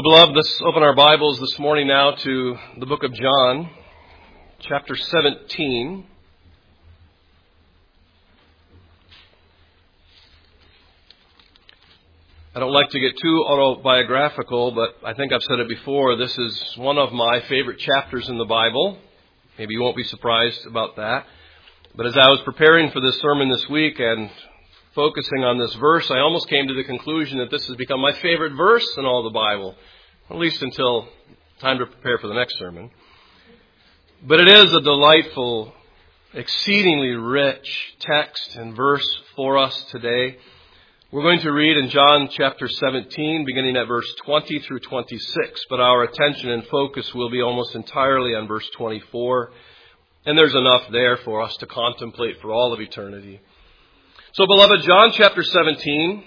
Beloved, let's open our Bibles this morning now to the book of John, chapter 17. I don't like to get too autobiographical, but I think I've said it before. This is one of my favorite chapters in the Bible. Maybe you won't be surprised about that. But as I was preparing for this sermon this week and focusing on this verse, I almost came to the conclusion that this has become my favorite verse in all the Bible, at least until time to prepare for the next sermon. But it is a delightful, exceedingly rich text and verse for us today. We're going to read in John chapter 17, beginning at verse 20 through 26, but our attention and focus will be almost entirely on verse 24, and there's enough there for us to contemplate for all of eternity. So, beloved, John chapter 17,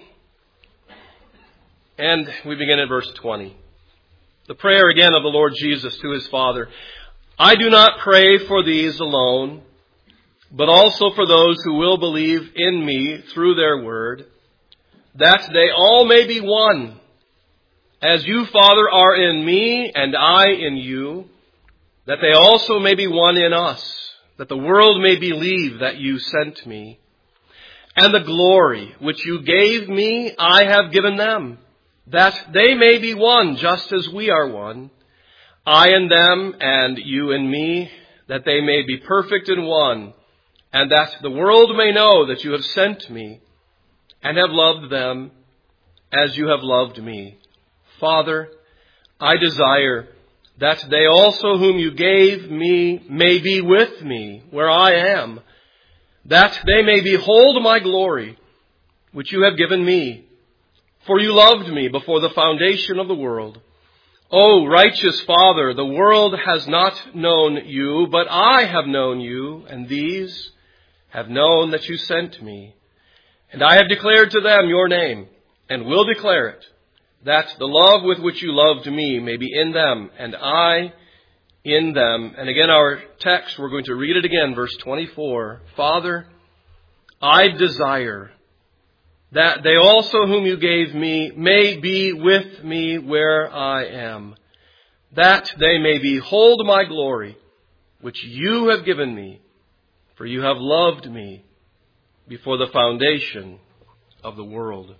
and we begin at verse 20. The prayer again of the Lord Jesus to his Father. I do not pray for these alone, but also for those who will believe in me through their word, that they all may be one, as you, Father, are in me and I in you, that they also may be one in us, that the world may believe that you sent me. And the glory which you gave me, I have given them, that they may be one, just as we are one, I in them and you in me, that they may be perfect in one, and that the world may know that you have sent me, and have loved them as you have loved me. Father, I desire that they also whom you gave me may be with me where I am, that they may behold my glory, which you have given me. For you loved me before the foundation of the world. O righteous Father, the world has not known you, but I have known you, and these have known that you sent me. And I have declared to them your name, and will declare it, that the love with which you loved me may be in them, and I in them. And again, our text, we're going to read it again, verse 24. Father, I desire that they also whom you gave me may be with me where I am, that they may behold my glory, which you have given me, for you have loved me before the foundation of the world.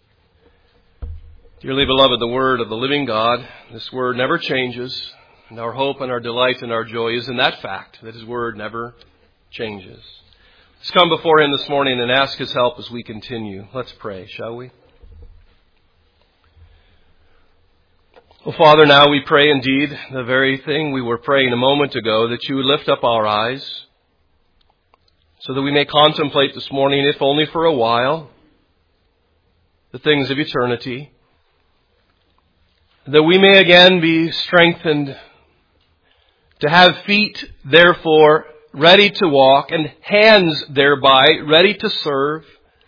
Dearly beloved, the word of the living God, this word never changes, and our hope and our delight and our joy is in that fact, that his word never changes. Let's come before him this morning and ask his help as we continue. Let's pray, shall we? Oh, Father, now we pray indeed the very thing we were praying a moment ago, that you would lift up our eyes so that we may contemplate this morning, if only for a while, the things of eternity, that we may again be strengthened to have feet, therefore, ready to walk, and hands thereby ready to serve,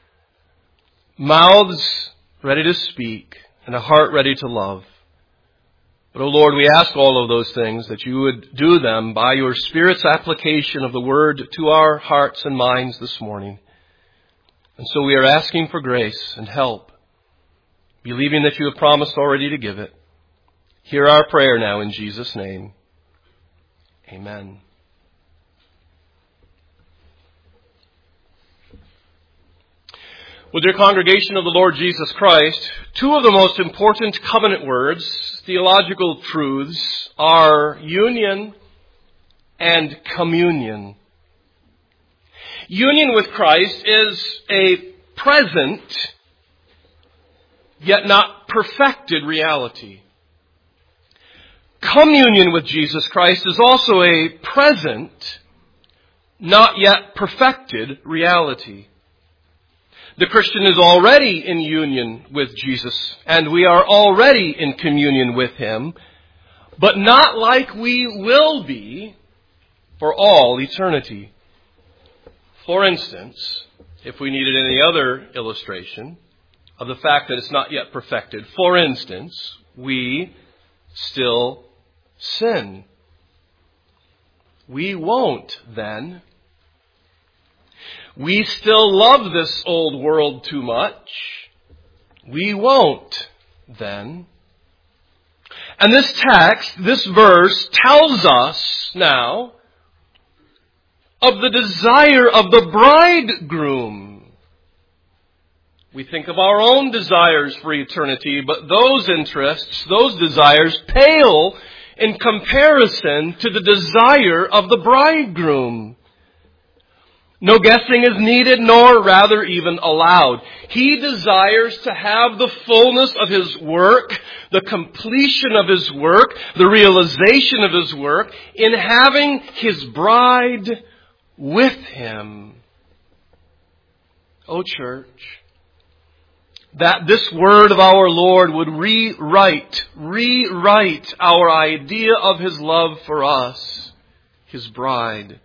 mouths ready to speak, and a heart ready to love. But, O Lord, we ask all of those things, that you would do them by your Spirit's application of the word to our hearts and minds this morning. And so we are asking for grace and help, believing that you have promised already to give it. Hear our prayer now in Jesus' name. Amen. Well, dear congregation of the Lord Jesus Christ, two of the most important covenant words, theological truths, are union and communion. Union with Christ is a present, yet not perfected reality. Communion with Jesus Christ is also a present, not yet perfected reality. The Christian is already in union with Jesus, and we are already in communion with him, but not like we will be for all eternity. For instance, if we needed any other illustration of the fact that it's not yet perfected, for instance, we still sin. We won't then. We still love this old world too much. We won't then. And this text, this verse, tells us now of the desire of the bridegroom. We think of our own desires for eternity, but those interests, those desires, pale in comparison to the desire of the bridegroom. No guessing is needed, nor rather even allowed. He desires to have the fullness of His work, the completion of His work, the realization of His work, in having His bride with Him. O church, that this word of our Lord would rewrite our idea of His love for us, His bride.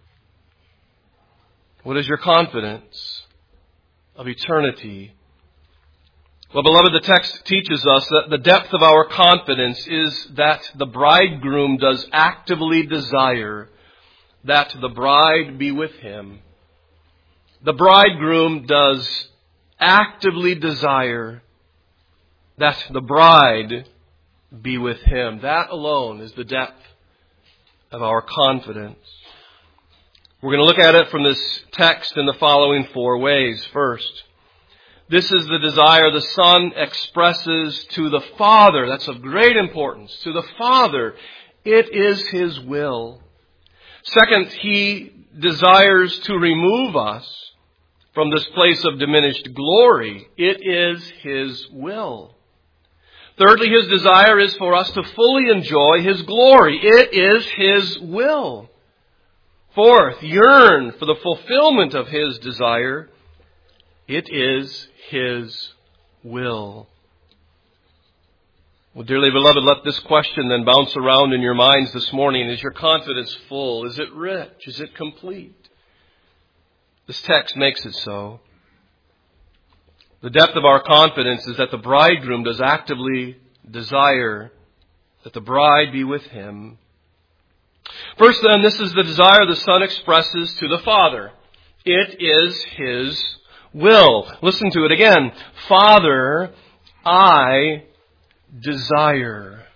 What is your confidence of eternity? Well, beloved, the text teaches us that the depth of our confidence is that the bridegroom does actively desire that the bride be with him. The bridegroom does actively desire that the bride be with him. That alone is the depth of our confidence. We're going to look at it from this text in the following 4 ways. First, this is the desire the Son expresses to the Father. That's of great importance. To the Father, it is His will. Second, He desires to remove us from this place of diminished glory. It is His will. Thirdly, His desire is for us to fully enjoy His glory. It is His will. Fourth, yearn for the fulfillment of His desire. It is His will. Well, dearly beloved, let this question then bounce around in your minds this morning. Is your confidence full? Is it rich? Is it complete? This text makes it so. The depth of our confidence is that the bridegroom does actively desire that the bride be with him. First then, this is the desire the Son expresses to the Father. It is His will. Listen to it again. Father, I desire.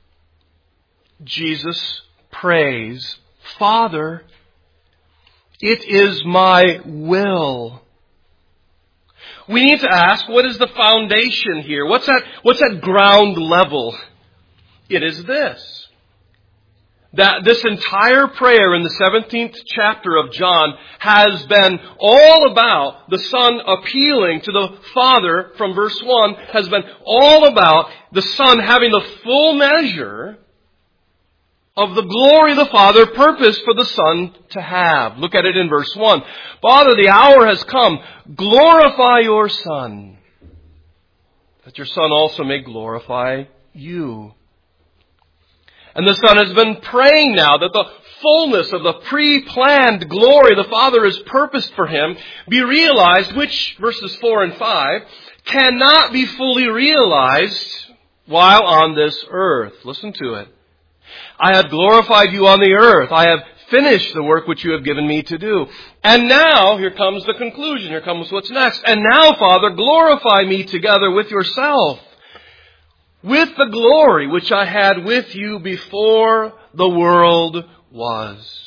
Jesus prays, Father, it is my will. We need to ask, what is the foundation here? What's that ground level? It is this. That this entire prayer in the 17th chapter of John has been all about the Son appealing to the Father from verse 1, has been all about the Son having the full measure of the glory the Father purposed for the Son to have. Look at it in verse 1. Father, the hour has come. Glorify your Son, that your Son also may glorify you. And the Son has been praying now that the fullness of the pre-planned glory the Father has purposed for Him be realized, which, verses 4 and 5, cannot be fully realized while on this earth. Listen to it. I have glorified you on the earth. I have finished the work which you have given me to do. And now, here comes the conclusion. Here comes what's next. And now, Father, glorify me together with yourself, with the glory which I had with you before the world was.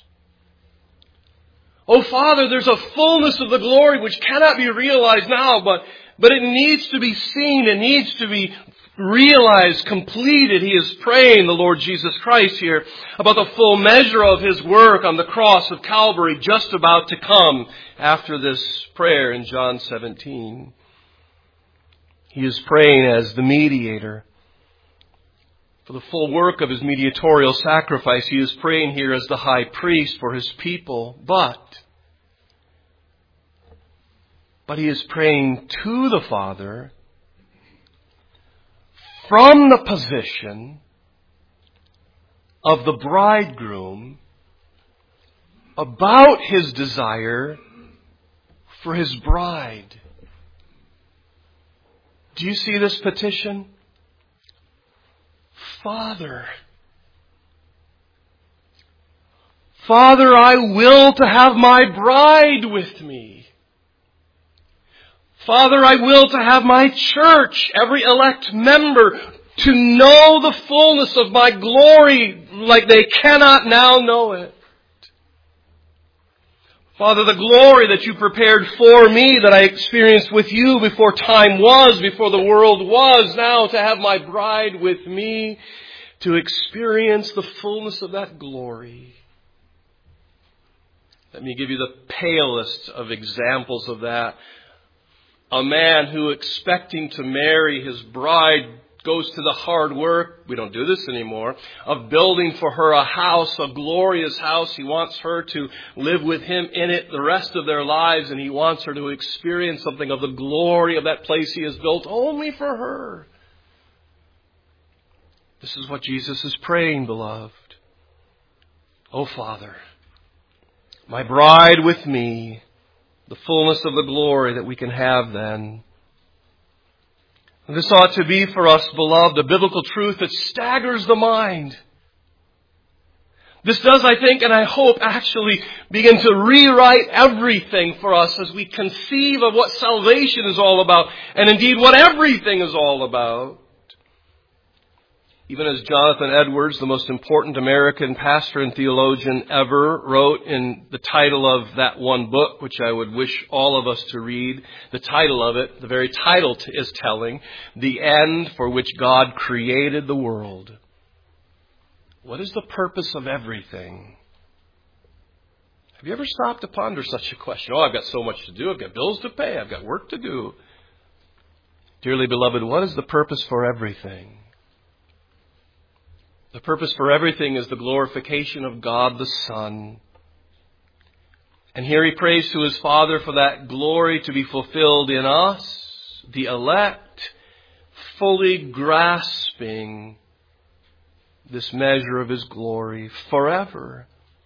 Oh, Father, there's a fullness of the glory which cannot be realized now, but it needs to be seen. It needs to be realized, completed. He is praying, the Lord Jesus Christ here, about the full measure of His work on the cross of Calvary just about to come after this prayer in John 17. He is praying as the mediator for the full work of His mediatorial sacrifice. He is praying here as the high priest for His people. But He is praying to the Father from the position of the bridegroom about His desire for His bride. Do you see this petition? Father, Father, I will to have my bride with me. Father, I will to have my church, every elect member, to know the fullness of my glory like they cannot now know it. Father, the glory that you prepared for me, that I experienced with you before time was, before the world was, now to have my bride with me, to experience the fullness of that glory. Let me give you the palest of examples of that. A man who, expecting to marry his bride, goes to the hard work, we don't do this anymore, of building for her a house, a glorious house. He wants her to live with him in it the rest of their lives, and he wants her to experience something of the glory of that place he has built only for her. This is what Jesus is praying, beloved. Oh, Father, my bride with me, the fullness of the glory that we can have then. And this ought to be for us, beloved, a biblical truth that staggers the mind. This does, I think, and I hope, actually begin to rewrite everything for us as we conceive of what salvation is all about, and indeed what everything is all about. Even as Jonathan Edwards, the most important American pastor and theologian ever, wrote in the title of that one book, which I would wish all of us to read, the title of it, the very title is telling, The End for Which God Created the World. What is the purpose of everything? Have you ever stopped to ponder such a question? Oh, I've got so much to do. I've got bills to pay. I've got work to do. Dearly beloved, what is the purpose for everything? The purpose for everything is the glorification of God the Son. And here he prays to his Father for that glory to be fulfilled in us, the elect, fully grasping this measure of his glory forever.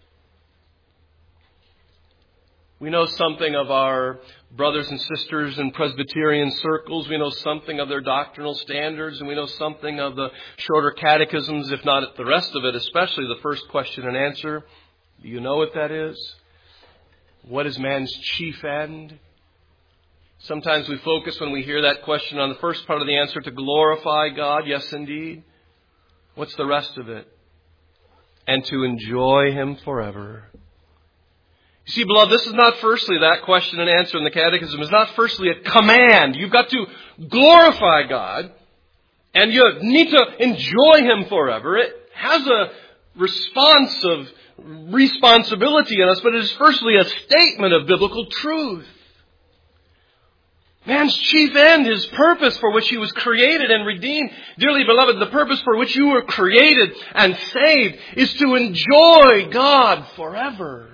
We know something of our brothers and sisters in Presbyterian circles. We know something of their doctrinal standards, and we know something of the shorter catechisms, if not the rest of it, especially the first question and answer. Do you know what that is? What is man's chief end? Sometimes we focus, when we hear that question, on the first part of the answer, to glorify God. Yes, indeed. What's the rest of it? And to enjoy him forever. You see, beloved, this is not firstly, that question and answer in the catechism is not firstly a command. You've got to glorify God, and you need to enjoy him forever. It has a response of responsibility in us, but it is firstly a statement of biblical truth. Man's chief end, his purpose for which he was created and redeemed. Dearly beloved, the purpose for which you were created and saved is to enjoy God forever.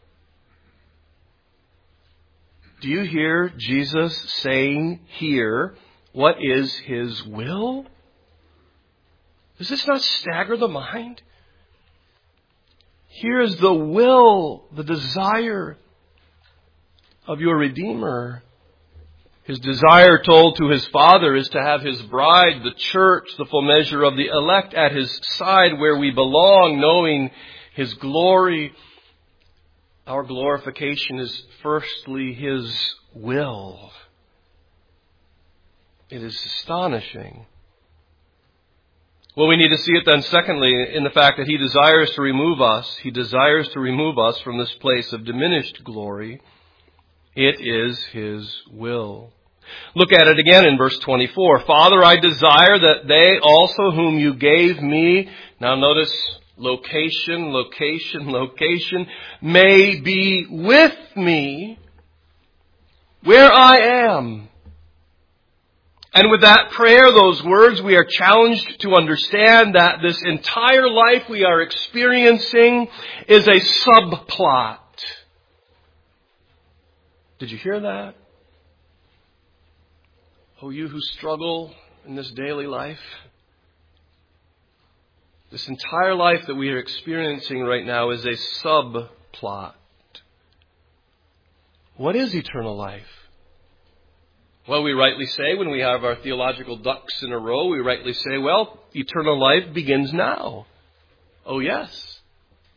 Do you hear Jesus saying here, what is his will? Does this not stagger the mind? Here is the will, the desire of your Redeemer. His desire, told to his Father, is to have his bride, the church, the full measure of the elect, at his side where we belong, knowing his glory. Our glorification is firstly his will. It is astonishing. Well, we need to see it then, secondly, in the fact that he desires to remove us. He desires to remove us from this place of diminished glory. It is his will. Look at it again in verse 24. Father, I desire that they also whom you gave me, now notice location, may be with me where I am. And with that prayer, those words, we are challenged to understand that this entire life we are experiencing is a subplot. Did you hear that? Oh, you who struggle in this daily life. This entire life that we are experiencing right now is a subplot. What is eternal life? Well, we rightly say, when we have our theological ducks in a row, we rightly say, well, eternal life begins now. Oh, yes.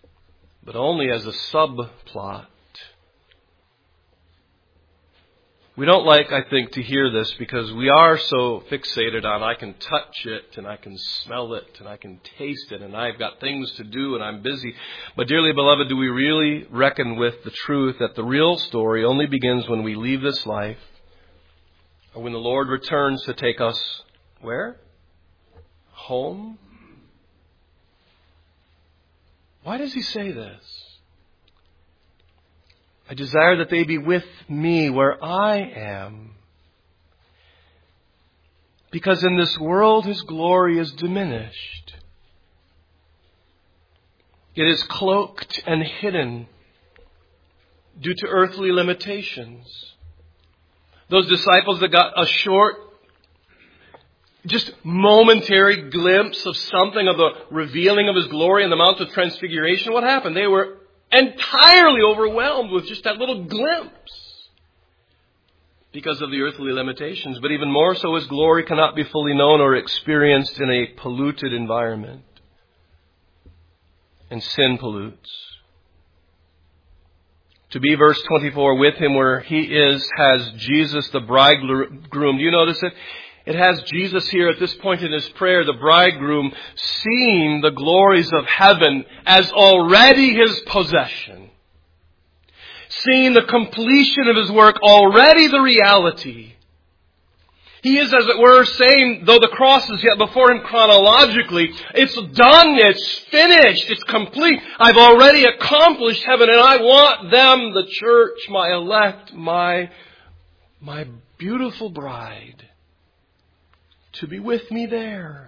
But only as a subplot. We don't like, I think, to hear this because we are so fixated on I can touch it and I can smell it and I can taste it and I've got things to do and I'm busy. But dearly beloved, do we really reckon with the truth that the real story only begins when we leave this life or when the Lord returns to take us where? Home? Why does he say this? I desire that they be with me where I am. Because in this world his glory is diminished. It is cloaked and hidden due to earthly limitations. Those disciples that got a short, just momentary glimpse of something of the revealing of his glory in the Mount of Transfiguration, what happened? They were entirely overwhelmed with just that little glimpse because of the earthly limitations. But even more so, his glory cannot be fully known or experienced in a polluted environment. And sin pollutes. To be, verse 24, with him where he is, has Jesus the bridegroom. Do you notice it? It has Jesus here at this point in his prayer, the bridegroom, seeing the glories of heaven as already his possession. Seeing the completion of his work already the reality. He is, as it were, saying, though the cross is yet before him chronologically, it's done, it's finished, it's complete. I've already accomplished heaven and I want them, the church, my elect, my beautiful bride, to be with me there.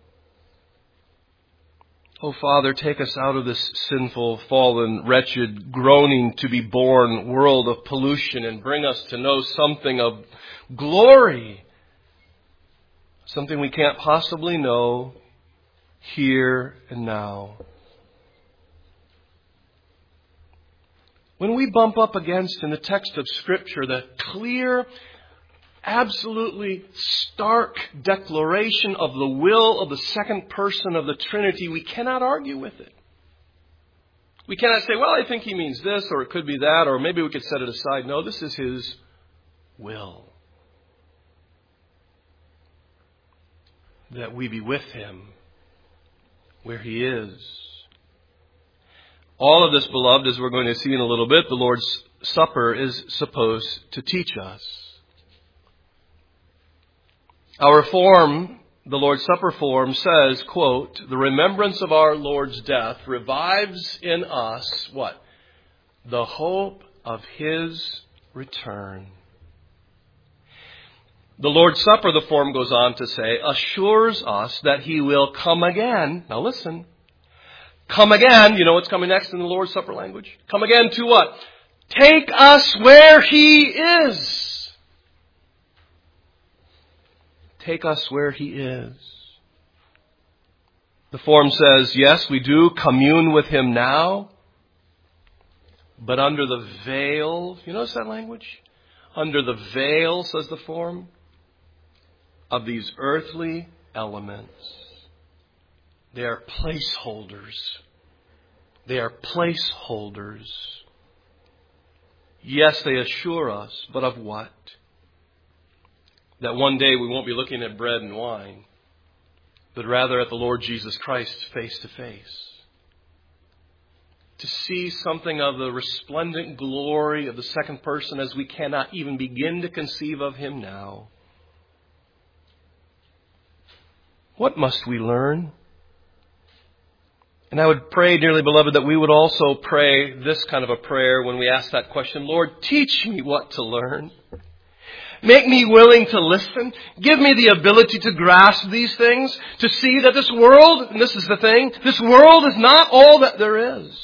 Oh, Father, take us out of this sinful, fallen, wretched, groaning to be born world of pollution and bring us to know something of glory. Something we can't possibly know here and now. When we bump up against in the text of Scripture the clear, absolutely stark declaration of the will of the second person of the Trinity, we cannot argue with it. We cannot say, well, I think he means this, or it could be that, or maybe we could set it aside. No, this is his will. That we be with him where he is. All of this, beloved, as we're going to see in a little bit, the Lord's Supper is supposed to teach us. Our form, the Lord's Supper form, says, quote, the remembrance of our Lord's death revives in us, what? The hope of his return. The Lord's Supper, the form goes on to say, assures us that he will come again. Now listen. Come again. You know what's coming next in the Lord's Supper language? Come again to what? Take us where he is. Take us where he is. The form says, yes, we do commune with him now, but under the veil. You notice that language? Under the veil, says the form, of these earthly elements. They are placeholders. They are placeholders. Yes, they assure us, but of what? That one day we won't be looking at bread and wine, but rather at the Lord Jesus Christ face to face. To see something of the resplendent glory of the second person as we cannot even begin to conceive of him now. What must we learn? And I would pray, dearly beloved, that we would also pray this kind of a prayer when we ask that question. Lord, teach me what to learn. Make me willing to listen. Give me the ability to grasp these things, to see that this world, and this is the thing, this world is not all that there is.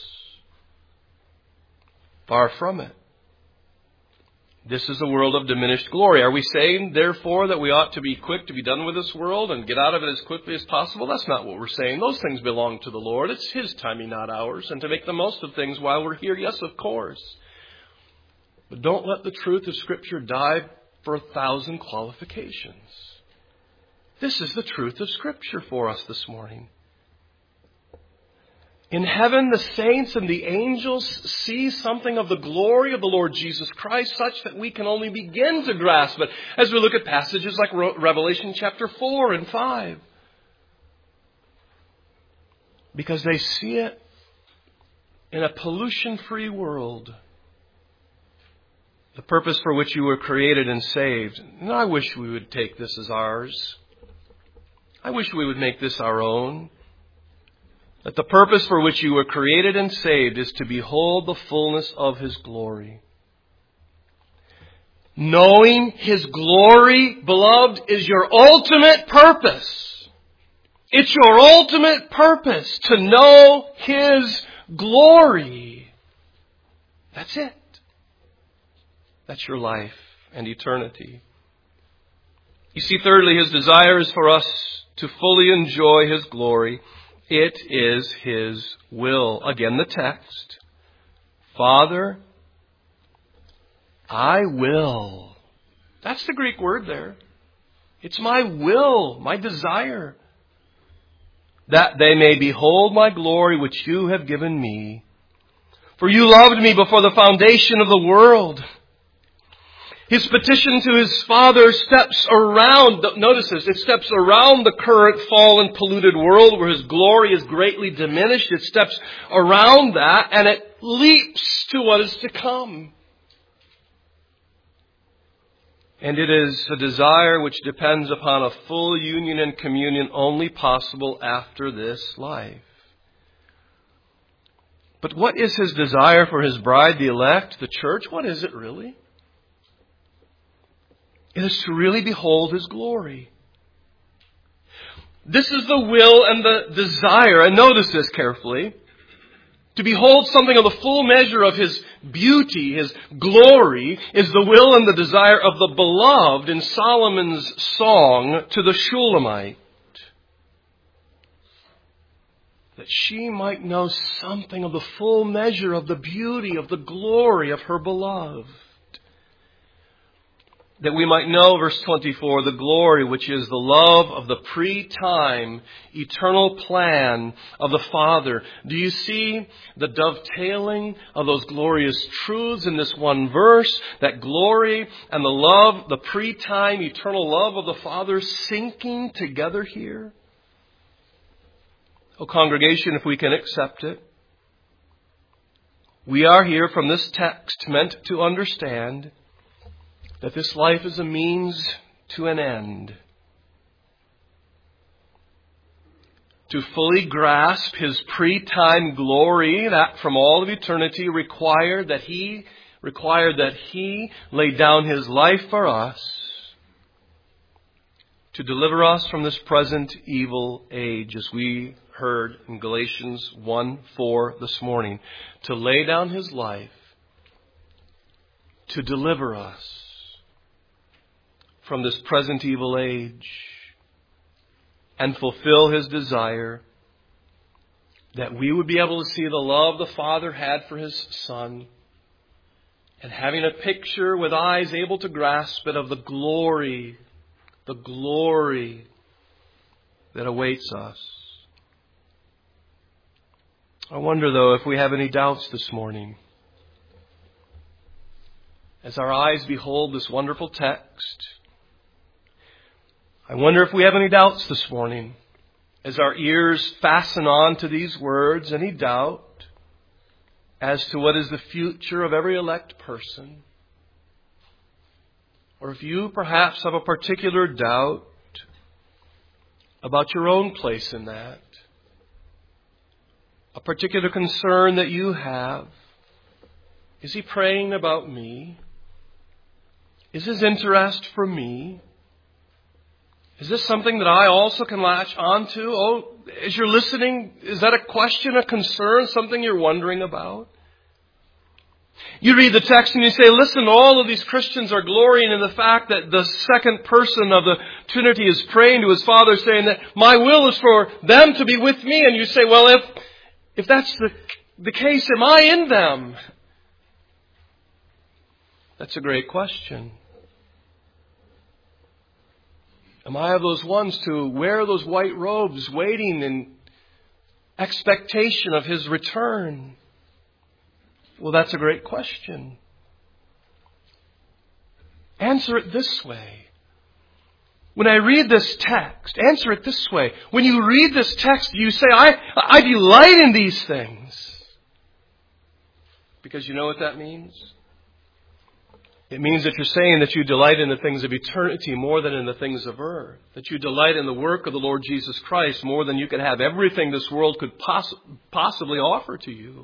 Far from it. This is a world of diminished glory. Are we saying, therefore, that we ought to be quick to be done with this world and get out of it as quickly as possible? That's not what we're saying. Those things belong to the Lord. It's his timing, not ours. And to make the most of things while we're here, yes, of course. But don't let the truth of Scripture die for 1,000 qualifications. This is the truth of Scripture for us this morning. In heaven, the saints and the angels see something of the glory of the Lord Jesus Christ, such that we can only begin to grasp it as we look at passages like Revelation chapter 4 and 5. Because they see it in a pollution-free world. The purpose for which you were created and saved. And I wish we would take this as ours. I wish we would make this our own. That the purpose for which you were created and saved is to behold the fullness of His glory. Knowing His glory, beloved, is your ultimate purpose. It's your ultimate purpose to know His glory. That's it. That's your life and eternity. You see, thirdly, His desire is for us to fully enjoy His glory. It is His will. Again, the text. Father, I will. That's the Greek word there. It's my will, my desire, that they may behold my glory which you have given me. For you loved me before the foundation of the world. His petition to His Father steps around, notice this, it steps around the current fallen, polluted world where His glory is greatly diminished. It steps around that and it leaps to what is to come. And it is a desire which depends upon a full union and communion only possible after this life. But what is His desire for His bride, the elect, the church? What is it really? It is to really behold His glory. This is the will and the desire, and notice this carefully, to behold something of the full measure of His beauty, His glory, is the will and the desire of the beloved in Solomon's song to the Shulamite. That she might know something of the full measure of the beauty, of the glory of her beloved. That we might know, verse 24, the glory which is the love of the pre-time, eternal plan of the Father. Do you see the dovetailing of those glorious truths in this one verse? That glory and the love, the pre-time, eternal love of the Father sinking together here? Oh, congregation, if we can accept it. We are here from this text meant to understand that this life is a means to an end. To fully grasp His pre-time glory that from all of eternity required that He laid down His life for us to deliver us from this present evil age, as we heard in Galatians 1:4 this morning. To lay down His life to deliver us from this present evil age and fulfill His desire that we would be able to see the love the Father had for His Son, and having a picture with eyes able to grasp it of the glory that awaits us. I wonder, though, if we have any doubts this morning. As our eyes behold this wonderful text, I wonder if we have any doubts this morning. As our ears fasten on to these words, any doubt as to what is the future of every elect person? Or if you perhaps have a particular doubt about your own place in that, a particular concern that you have. Is He praying about me? Is His interest for me? Is this something that I also can latch onto? Oh, as you're listening, is that a question, a concern, something you're wondering about? You read the text and you say, listen, all of these Christians are glorying in the fact that the second person of the Trinity is praying to His Father, saying that my will is for them to be with me. And you say, well, if that's the case, am I in them? That's a great question. Am I of those ones to wear those white robes, waiting and expectation of His return? Well, that's a great question. Answer it this way. When I read this text, answer it this way. When you read this text, you say, I delight in these things. Because you know what that means? It means that you're saying that you delight in the things of eternity more than in the things of earth. That you delight in the work of the Lord Jesus Christ more than you could have everything this world could possibly offer to you.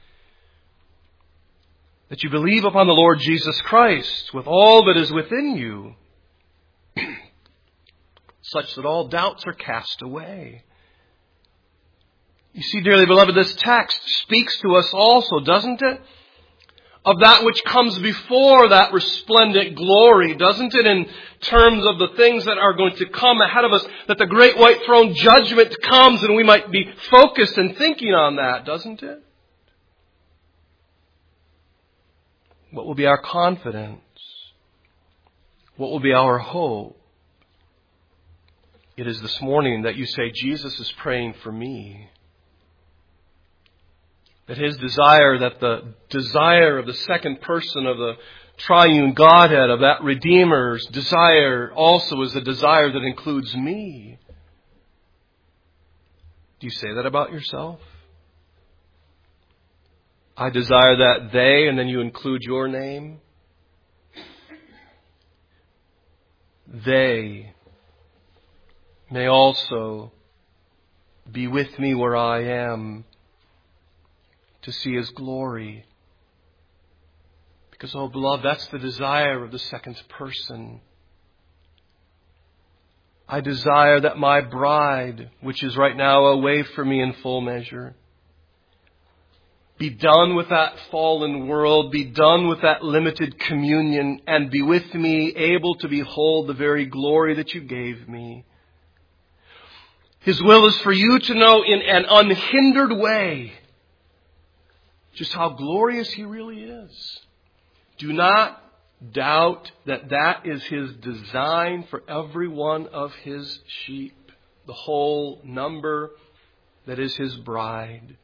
That you believe upon the Lord Jesus Christ with all that is within you, such that all doubts are cast away. You see, dearly beloved, this text speaks to us also, doesn't it? Of that which comes before that resplendent glory, doesn't it? In terms of the things that are going to come ahead of us, that the great white throne judgment comes and we might be focused and thinking on that, doesn't it? What will be our confidence? What will be our hope? It is this morning that you say, Jesus is praying for me. That His desire, that the desire of the second person of the triune Godhead, of that Redeemer's desire, also is a desire that includes me. Do you say that about yourself? I desire that they, and then you include your name. They may also be with me where I am, to see His glory. Because, oh beloved, that's the desire of the second person. I desire that my bride, which is right now away from me in full measure, be done with that fallen world, be done with that limited communion, and be with me, able to behold the very glory that you gave me. His will is for you to know in an unhindered way just how glorious He really is. Do not doubt that that is His design for every one of His sheep, the whole number that is His bride.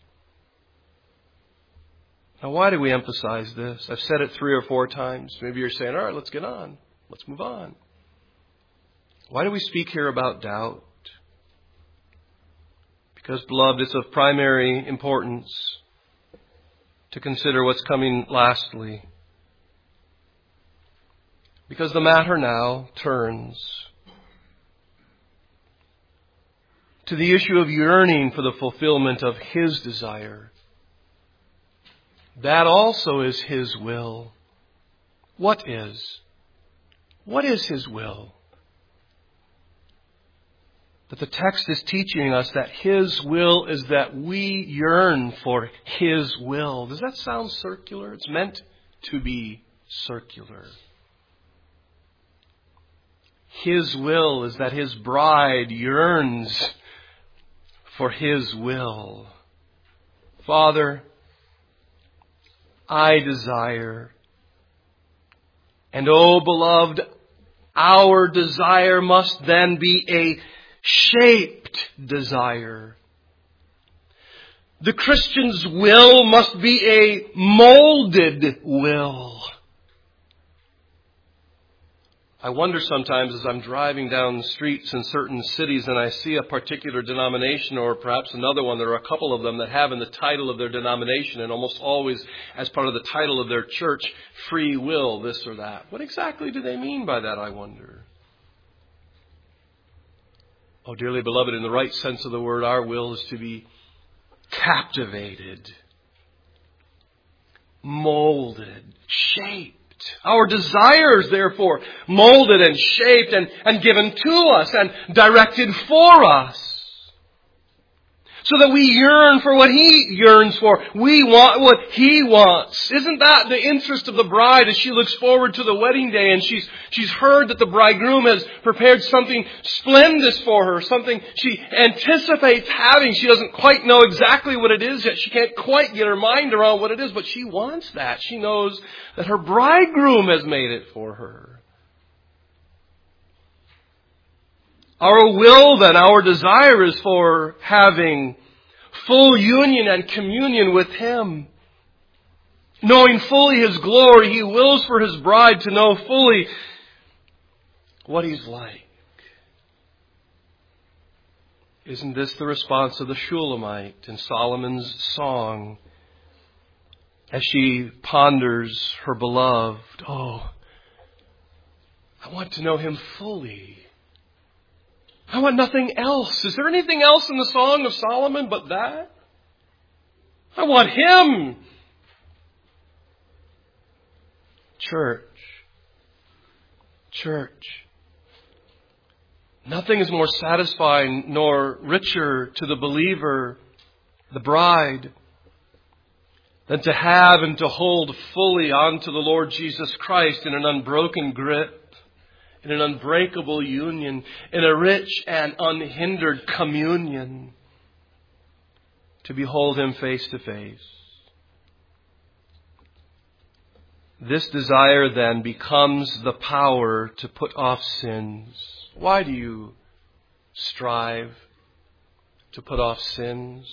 Now, why do we emphasize this? I've said it 3 or 4 times. Maybe you're saying, all right, let's get on. Let's move on. Why do we speak here about doubt? Because, beloved, it's of primary importance to consider what's coming lastly. Because the matter now turns to the issue of yearning for the fulfillment of His desire. That also is His will. What is? What is His will? But the text is teaching us that His will is that we yearn for His will. Does that sound circular? It's meant to be circular. His will is that His bride yearns for His will. Father, I desire. And oh, beloved, our desire must then be a shaped desire. The Christian's will must be a molded will. I wonder sometimes as I'm driving down the streets in certain cities and I see a particular denomination or perhaps another one, there are a couple of them that have in the title of their denomination and almost always as part of the title of their church, free will, this or that. What exactly do they mean by that, I wonder? Oh, dearly beloved, in the right sense of the word, our will is to be captivated, molded, shaped. Our desires, therefore, molded and shaped and given to us and directed for us. So that we yearn for what He yearns for. We want what He wants. Isn't that the interest of the bride as she looks forward to the wedding day and she's heard that the bridegroom has prepared something splendid for her, something she anticipates having. She doesn't quite know exactly what it is yet. She can't quite get her mind around what it is, but she wants that. She knows that her bridegroom has made it for her. Our will then, our desire is for having full union and communion with Him. Knowing fully His glory, He wills for His bride to know fully what He's like. Isn't this the response of the Shulamite in Solomon's song as she ponders her beloved? Oh, I want to know Him fully. I want nothing else. Is there anything else in the Song of Solomon but that? I want Him. Church. Nothing is more satisfying nor richer to the believer, the bride, than to have and to hold fully onto the Lord Jesus Christ in an unbroken grip, in an unbreakable union, in a rich and unhindered communion, to behold Him face to face. This desire then becomes the power to put off sins. Why do you strive to put off sins?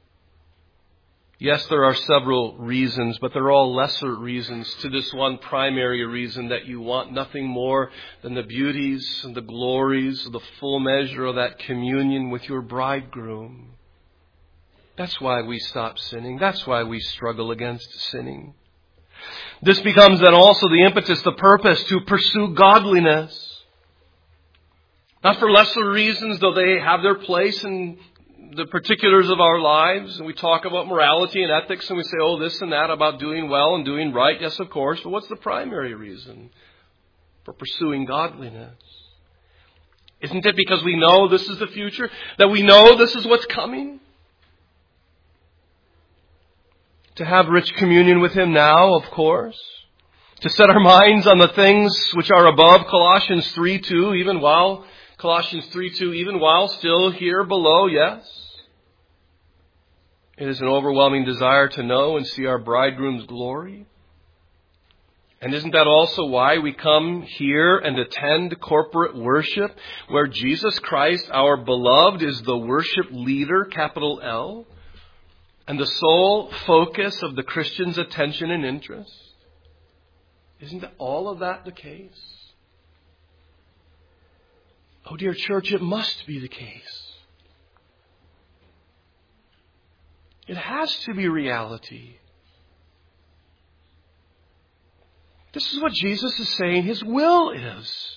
Yes, there are several reasons, but they're all lesser reasons to this one primary reason, that you want nothing more than the beauties and the glories, the full measure of that communion with your bridegroom. That's why we stop sinning. That's why we struggle against sinning. This becomes then also the impetus, the purpose to pursue godliness. Not for lesser reasons, though they have their place in the particulars of our lives. And we talk about morality and ethics and we say, oh, this and that about doing well and doing right. Yes, of course. But what's the primary reason for pursuing godliness? Isn't it because we know this is the future? That we know this is what's coming? To have rich communion with Him now, of course. To set our minds on the things which are above, Colossians 3:2, even while still here below, yes. It is an overwhelming desire to know and see our bridegroom's glory. And isn't that also why we come here and attend corporate worship, where Jesus Christ, our beloved, is the worship leader, capital L, and the sole focus of the Christian's attention and interest? Isn't all of that the case? Oh, dear church, it must be the case. It has to be reality. This is what Jesus is saying His will is.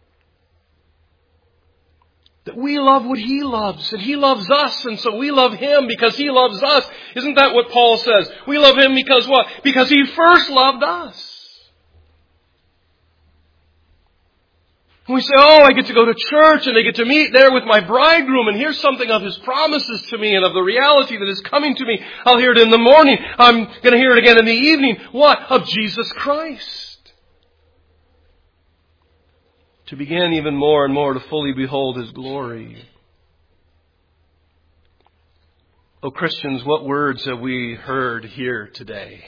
That we love what He loves, and He loves us, and so we love Him because He loves us. Isn't that what Paul says? We love Him because what? Because He first loved us. And we say, oh, I get to go to church and I get to meet there with my bridegroom and hear something of His promises to me and of the reality that is coming to me. I'll hear it in the morning. I'm going to hear it again in the evening. What? Of Jesus Christ. To begin even more and more to fully behold His glory. Oh, Christians, what words have we heard here today?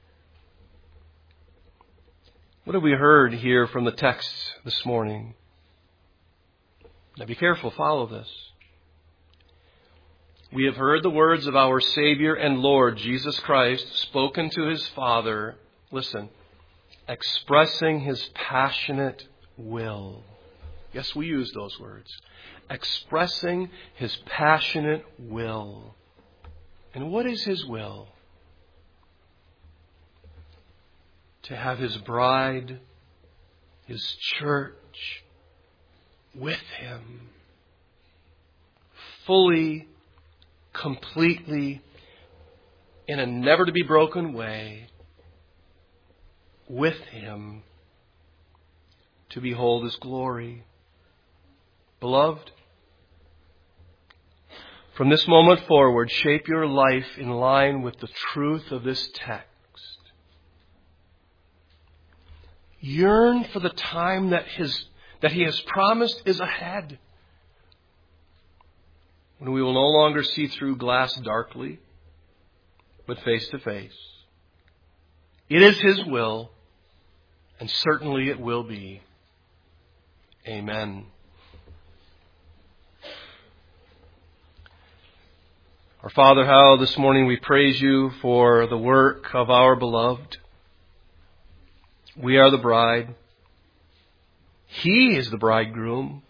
What have we heard here from the text this morning? Now be careful, follow this. We have heard the words of our Savior and Lord Jesus Christ spoken to His Father. Listen, expressing His passionate will. Yes, we use those words. Expressing His passionate will. And what is His will? To have His bride, His church, with Him. Fully, completely, in a never to be broken way, with Him, to behold His glory. Beloved, from this moment forward, shape your life in line with the truth of this text. Yearn for the time that He has promised is ahead, when we will no longer see through glass darkly, but face to face. It is His will, and certainly it will be. Amen. Our Father, how this morning we praise you for the work of our beloved. We are the bride. He is the bridegroom.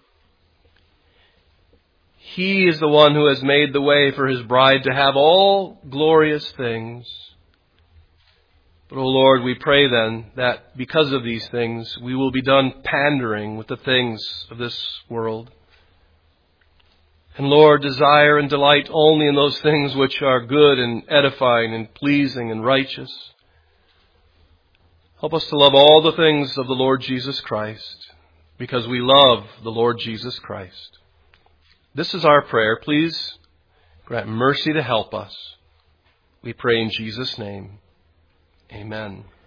He is the one who has made the way for his bride to have all glorious things. But, O Lord, we pray then that because of these things, we will be done pandering with the things of this world. And, Lord, desire and delight only in those things which are good and edifying and pleasing and righteous. Help us to love all the things of the Lord Jesus Christ, because we love the Lord Jesus Christ. This is our prayer. Please grant mercy to help us. We pray in Jesus' name. Amen.